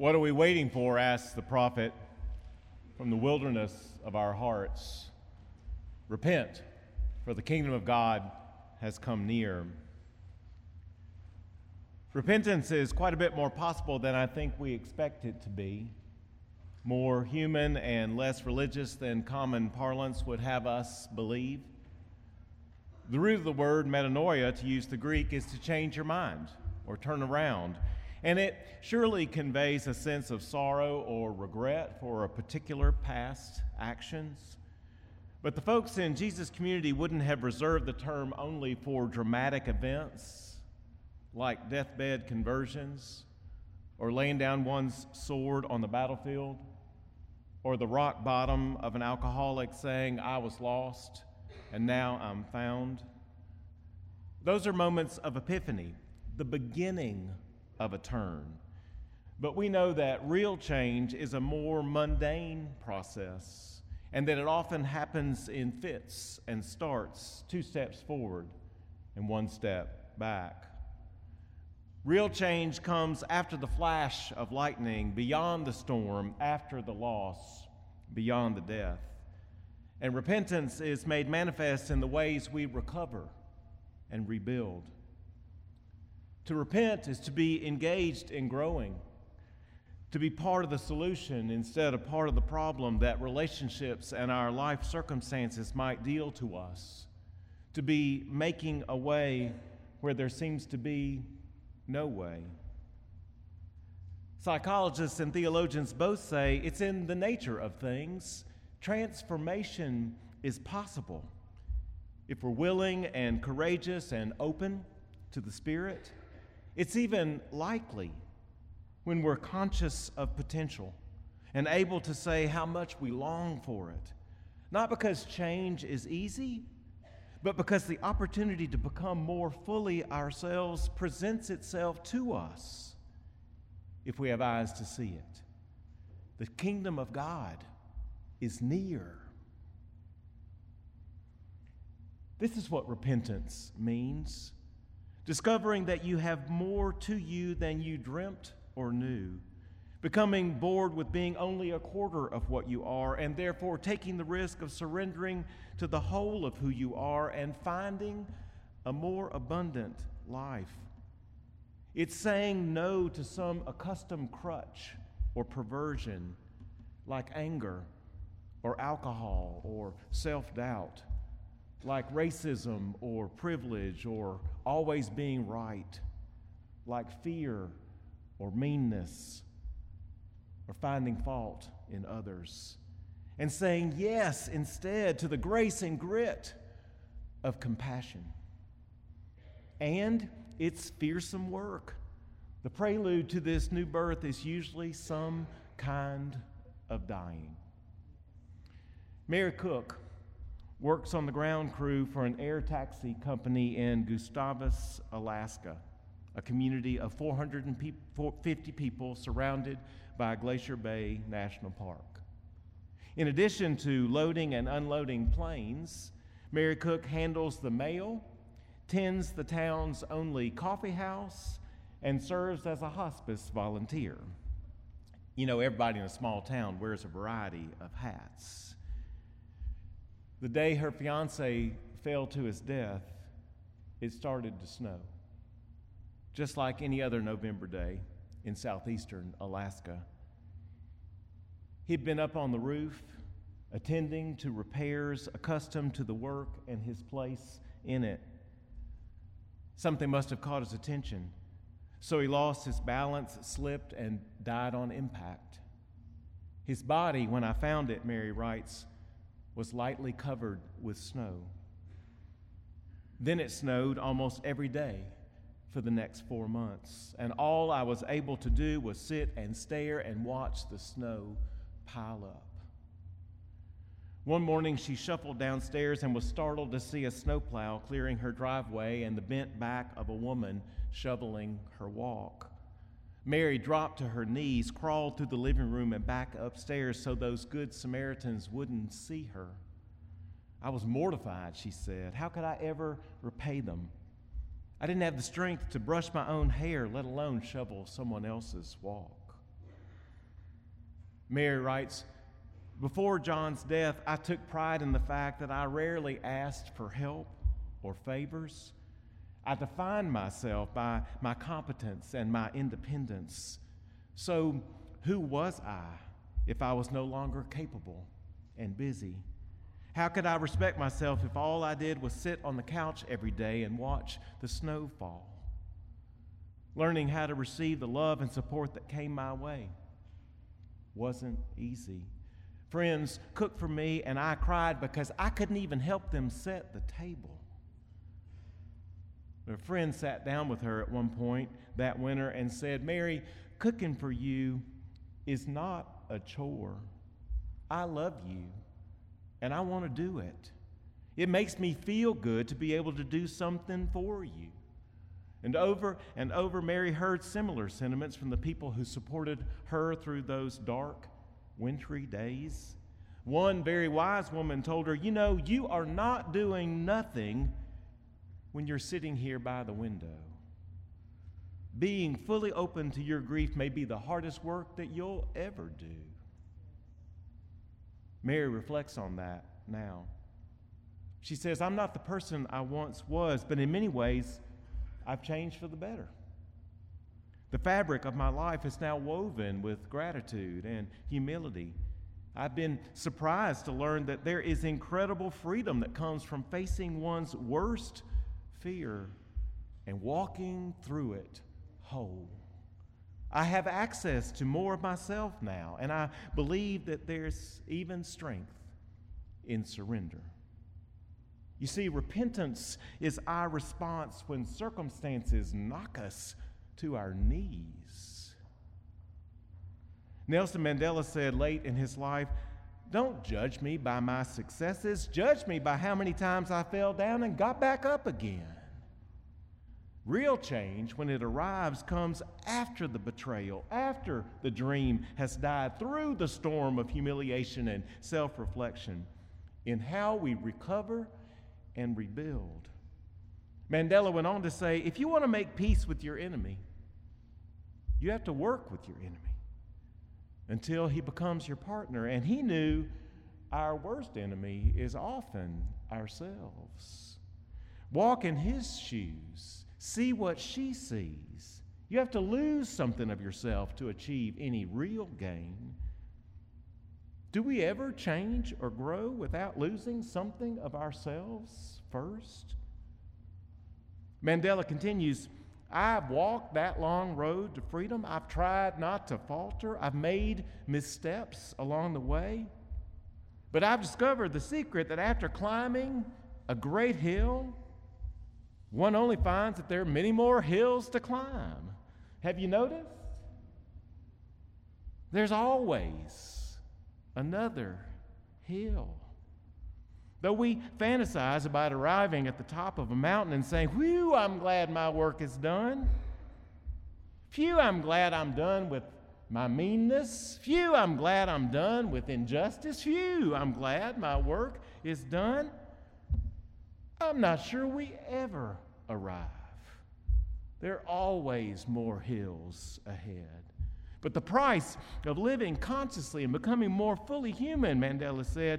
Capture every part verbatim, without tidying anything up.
What are we waiting for? Asks the prophet from the wilderness of our hearts. Repent, for the kingdom of God has come near. Repentance is quite a bit more possible than I think we expect it to be. More human and less religious than common parlance would have us believe. The root of the word metanoia, to use the Greek, is to change your mind or turn around. And it surely conveys a sense of sorrow or regret for a particular past actions. But the folks in Jesus' community wouldn't have reserved the term only for dramatic events like deathbed conversions or laying down one's sword on the battlefield or the rock bottom of an alcoholic saying, "I was lost and now I'm found." Those are moments of epiphany, the beginning of a turn. But we know that real change is a more mundane process, and that it often happens in fits and starts, two steps forward and one step back. Real change comes after the flash of lightning, beyond the storm, after the loss, beyond the death. And repentance is made manifest in the ways we recover and rebuild. To repent is to be engaged in growing, to be part of the solution instead of part of the problem that relationships and our life circumstances might deal to us, to be making a way where there seems to be no way. Psychologists and theologians both say it's in the nature of things. Transformation is possible if we're willing and courageous and open to the Spirit. It's even likely when we're conscious of potential and able to say how much we long for it, not because change is easy, but because the opportunity to become more fully ourselves presents itself to us if we have eyes to see it. The kingdom of God is near. This is what repentance means. Discovering that you have more to you than you dreamt or knew, becoming bored with being only a quarter of what you are, and therefore taking the risk of surrendering to the whole of who you are and finding a more abundant life. It's saying no to some accustomed crutch or perversion like anger or alcohol or self-doubt, like racism or privilege or always being right, like fear or meanness or finding fault in others, and saying yes instead to the grace and grit of compassion. And it's fearsome work. The prelude to this new birth is usually some kind of dying. Mary Cook works on the ground crew for an air taxi company in Gustavus, Alaska, a community of four hundred fifty people surrounded by Glacier Bay National Park. In addition to loading and unloading planes, Mary Cook handles the mail, tends the town's only coffee house, and serves as a hospice volunteer. You know, everybody in a small town wears a variety of hats. The day her fiancé fell to his death, it started to snow, just like any other November day in southeastern Alaska. He'd been up on the roof, attending to repairs, accustomed to the work and his place in it. Something must have caught his attention, so he lost his balance, slipped, and died on impact. His body, when I found it, Mary writes, was lightly covered with snow. Then it snowed almost every day for the next four months, and all I was able to do was sit and stare and watch the snow pile up. One morning, she shuffled downstairs and was startled to see a snowplow clearing her driveway and the bent back of a woman shoveling her walk. Mary dropped to her knees, crawled through the living room and back upstairs so those good Samaritans wouldn't see her. I was mortified, she said. How could I ever repay them? I didn't have the strength to brush my own hair, let alone shovel someone else's walk. Mary writes, before John's death, I took pride in the fact that I rarely asked for help or favors. I defined myself by my competence and my independence. So who was I if I was no longer capable and busy? How could I respect myself if all I did was sit on the couch every day and watch the snow fall? Learning how to receive the love and support that came my way wasn't easy. Friends cooked for me, and I cried because I couldn't even help them set the table. A friend sat down with her at one point that winter and said, Mary, cooking for you is not a chore. I love you, and I want to do it. It makes me feel good to be able to do something for you. And over and over, Mary heard similar sentiments from the people who supported her through those dark, wintry days. One very wise woman told her, you know, you are not doing nothing when you're sitting here by the window. Being fully open to your grief may be the hardest work that you'll ever do. Mary reflects on that now. She says, I'm not the person I once was, but in many ways, I've changed for the better. The fabric of my life is now woven with gratitude and humility. I've been surprised to learn that there is incredible freedom that comes from facing one's worst fear and walking through it whole. I have access to more of myself now, and I believe that there's even strength in surrender. You see, repentance is our response when circumstances knock us to our knees. Nelson Mandela said late in his life, don't judge me by my successes, judge me by how many times I fell down and got back up again. Real change, when it arrives, comes after the betrayal, after the dream has died, through the storm of humiliation and self-reflection, in how we recover and rebuild. Mandela went on to say, if you want to make peace with your enemy, you have to work with your enemy until he becomes your partner. And he knew our worst enemy is often ourselves. Walk in his shoes. See what she sees. You have to lose something of yourself to achieve any real gain. Do we ever change or grow without losing something of ourselves first? Mandela continues, I've walked that long road to freedom. I've tried not to falter. I've made missteps along the way. But I've discovered the secret that after climbing a great hill, one only finds that there are many more hills to climb. Have you noticed? There's always another hill. Though we fantasize about arriving at the top of a mountain and saying, whew, I'm glad my work is done. Phew, I'm glad I'm done with my meanness. Phew, I'm glad I'm done with injustice. Phew, I'm glad my work is done. I'm not sure we ever arrive. There are always more hills ahead. But the price of living consciously and becoming more fully human, Mandela said,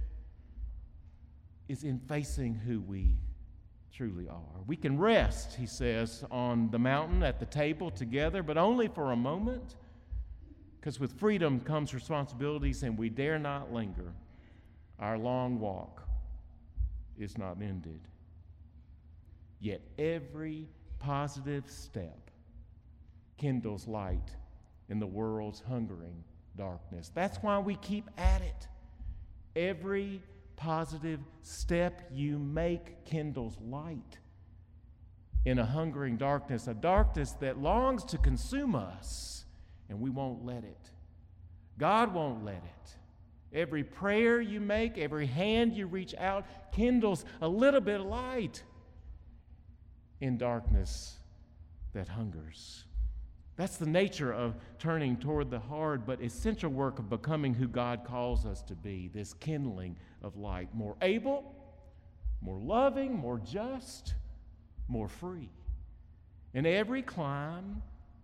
is in facing who we truly are. We can rest, he says, on the mountain at the table together, but only for a moment, because with freedom comes responsibilities, and we dare not linger. Our long walk is not ended. Yet every positive step kindles light in the world's hungering darkness. That's why we keep at it. Every positive step you make kindles light in a hungering darkness, a darkness that longs to consume us, and we won't let it. God won't let it. Every prayer you make, every hand you reach out kindles a little bit of light in darkness that hungers. That's the nature of turning toward the hard but essential work of becoming who God calls us to be, this kindling of light, more able, more loving, more just, more free. And every climb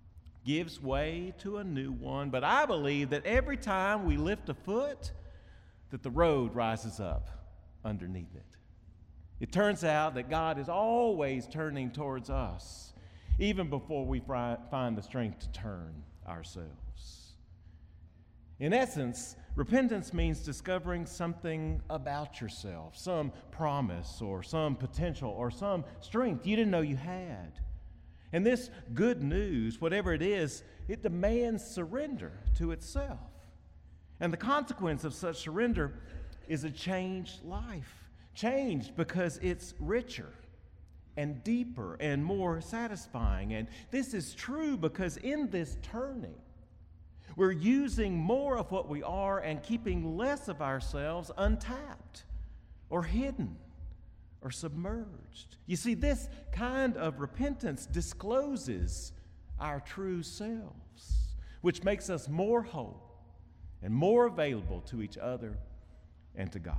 gives way to a new one. But I believe that every time we lift a foot, that the road rises up underneath it. It turns out that God is always turning towards us, even before we find the strength to turn ourselves. In essence, repentance means discovering something about yourself, some promise or some potential or some strength you didn't know you had. And this good news, whatever it is, it demands surrender to itself. And the consequence of such surrender is a changed life. Changed because it's richer and deeper and more satisfying. And this is true because in this turning, we're using more of what we are and keeping less of ourselves untapped or hidden or submerged. You see, this kind of repentance discloses our true selves, which makes us more whole and more available to each other and to God.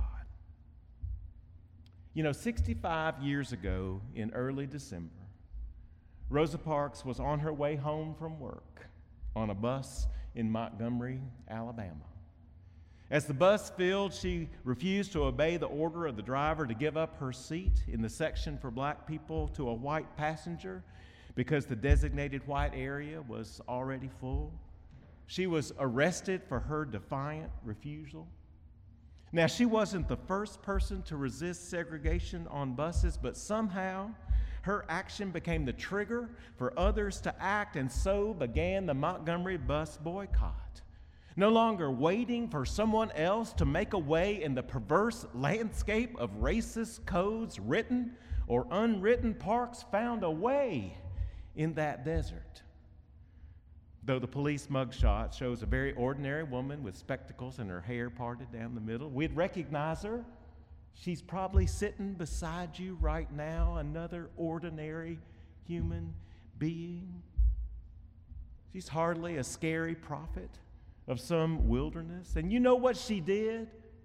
You know, sixty-five years ago in early December, Rosa Parks was on her way home from work on a bus in Montgomery, Alabama. As the bus filled, she refused to obey the order of the driver to give up her seat in the section for black people to a white passenger because the designated white area was already full. She was arrested for her defiant refusal. Now, she wasn't the first person to resist segregation on buses, but somehow her action became the trigger for others to act, and so began the Montgomery bus boycott. No longer waiting for someone else to make a way in the perverse landscape of racist codes, written or unwritten, Parks found a way in that desert. Though the police mugshot shows a very ordinary woman with spectacles and her hair parted down the middle, we'd recognize her. She's probably sitting beside you right now, another ordinary human being. She's hardly a scary prophet of some wilderness. And you know what she did?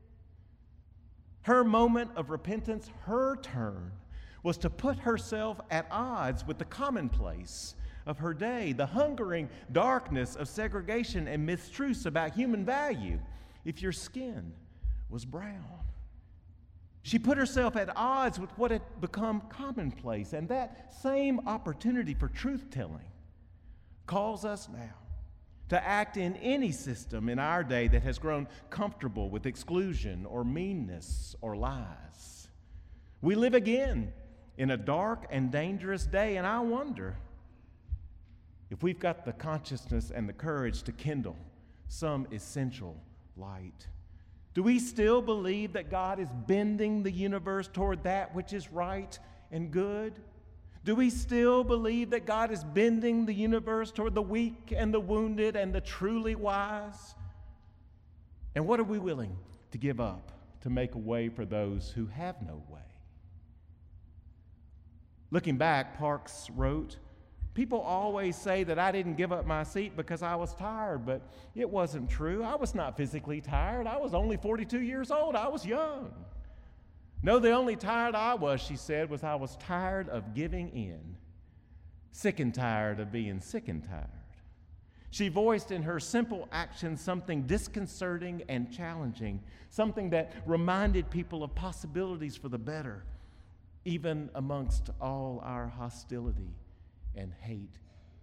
Her moment of repentance, her turn, was to put herself at odds with the commonplace of her day, the hungering darkness of segregation and mistruths about human value if your skin was brown. She put herself at odds with what had become commonplace, and that same opportunity for truth-telling calls us now to act in any system in our day that has grown comfortable with exclusion or meanness or lies. We live again in a dark and dangerous day, and I wonder if we've got the consciousness and the courage to kindle some essential light. Do we still believe that God is bending the universe toward that which is right and good? Do we still believe that God is bending the universe toward the weak and the wounded and the truly wise? And what are we willing to give up to make a way for those who have no way? Looking back, Parks wrote, "People always say that I didn't give up my seat because I was tired, but it wasn't true. I was not physically tired. I was only forty-two years old. I was young. No, the only tired I was," she said, "was I was tired of giving in, sick and tired of being sick and tired." She voiced in her simple actions something disconcerting and challenging, something that reminded people of possibilities for the better, even amongst all our hostility and hate.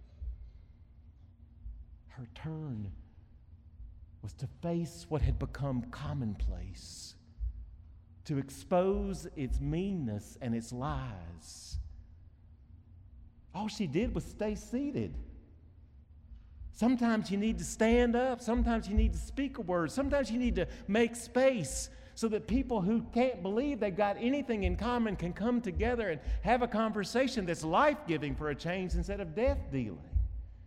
Her turn was to face what had become commonplace, to expose its meanness and its lies. All she did was stay seated. Sometimes you need to stand up. Sometimes you need to speak a word. Sometimes you need to make space so that people who can't believe they've got anything in common can come together and have a conversation that's life-giving for a change instead of death-dealing.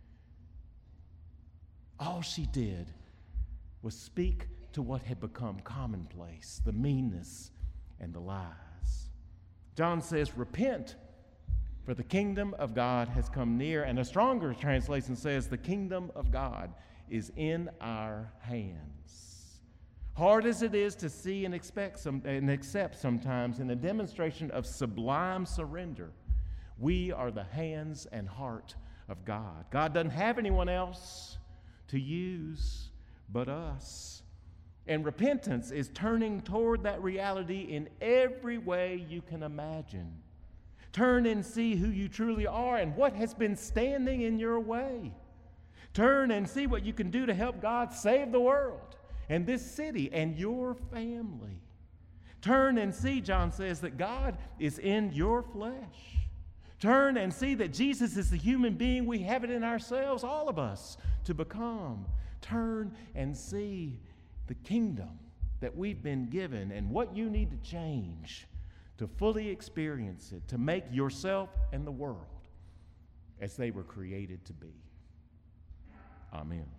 All she did was speak to what had become commonplace, the meanness and the lies. John says, "Repent, for the kingdom of God has come near." And a stronger translation says, "The kingdom of God is in our hands." Hard as it is to see and expect some, and accept sometimes, in a demonstration of sublime surrender, we are the hands and heart of God. God doesn't have anyone else to use but us. And repentance is turning toward that reality in every way you can imagine. Turn and see who you truly are and what has been standing in your way. Turn and see what you can do to help God save the world and this city and your family. Turn and see, John says, that God is in your flesh. Turn and see that Jesus is the human being we have it in ourselves, all of us, to become. Turn and see the kingdom that we've been given and what you need to change to fully experience it, to make yourself and the world as they were created to be. Amen.